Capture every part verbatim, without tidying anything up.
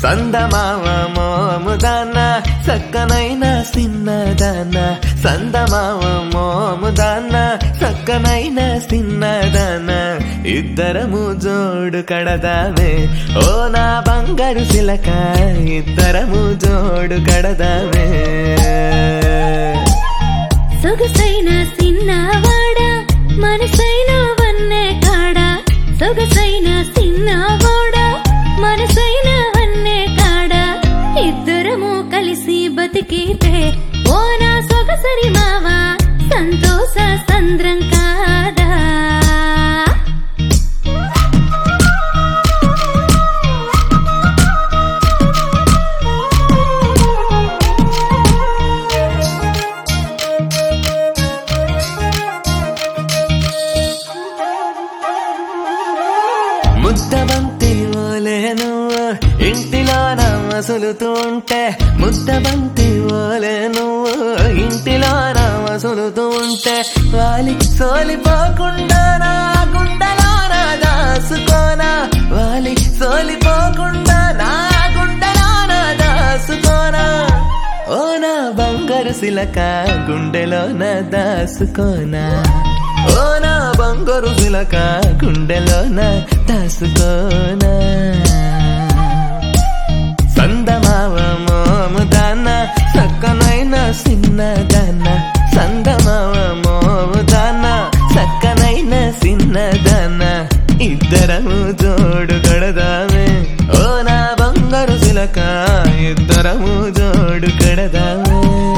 సందమామ మోముదాన సక్కనైన సిన్నదాన సందమామ మోముదాన సక్కనైన సిన్నదాన ఇద్దరము జోడు కడదామే ఓ నా బంగారు సిలక ఇద్దరము జోడు కడదామే సొగసైన సిన్నవాడ మనసైన వన్నే కాడ సొగసైన సిన్నవాడ మనసైన వన్నే కాడ ఇద్దరము కలిసి బతికితే ఓ నా సొగసరి మావా సంతోష సంద్రం కాదా ముద్దబంతి ఓలేను ఇంటిలోన మసులుతూ ఉంటే ముద్దబంతి ఓలేను ఇంటిలోన మసులుతూ ఉంటే వాలి సోలిపోకుండా నా గుండెలోన దాసుకోనా వాలి సోలిపోకుండా నా గుండెలోన దాసుకోనా ఓ నా బంగారు సిలక గుండెలోన దాసుకోనా ఓ నా బంగారు సిలక గుండెలోన దాసుకోనా సందమావ మోముదాన సక్కనైన సిన్నదాన సందమావ మోముదాన సక్కనైన సిన్నదాన ఇద్దరము జోడు కడదామే ఓ నా బంగారు సిలక ఇద్దరము జోడు కడదామే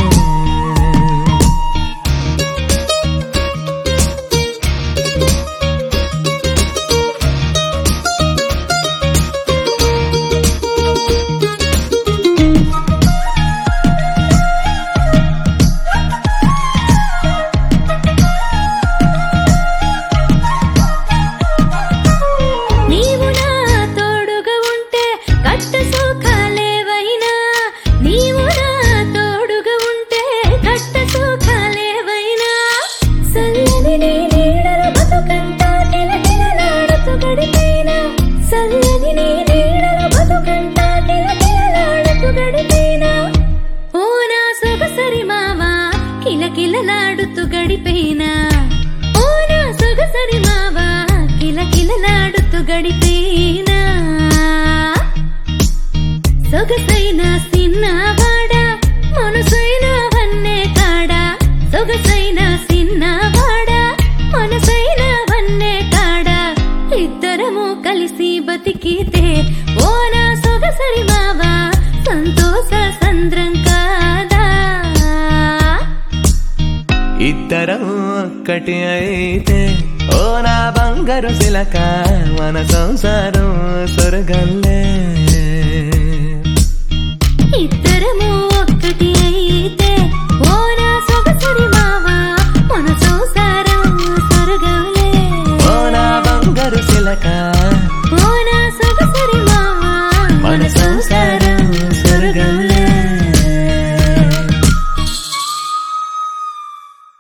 కిలకిలలాడుతూ గడిపేనా ఓ నా సొగసరి మావా కిలకిలలాడుతూ గడిపేనా సొగసైన సిన్నవాడ మనసైన వన్నే కాడ సొగసైన సిన్నవాడ మనసైన వన్నే కాడ ఇద్దరము కలిసి బతికితే ఓ నా సొగసరి మావా సంతోష సంద్రం కాదా ఇద్దరం ఒక్కటి అయితే ఓ నా బంగారు సిలక మన సంసారం స్వర్గంలే ఇద్దరము ఒక్కటి అయితే ఓ నా సొగసరి మావా మన సంసారం స్వర్గంలే ఓ నా బంగారు సిలక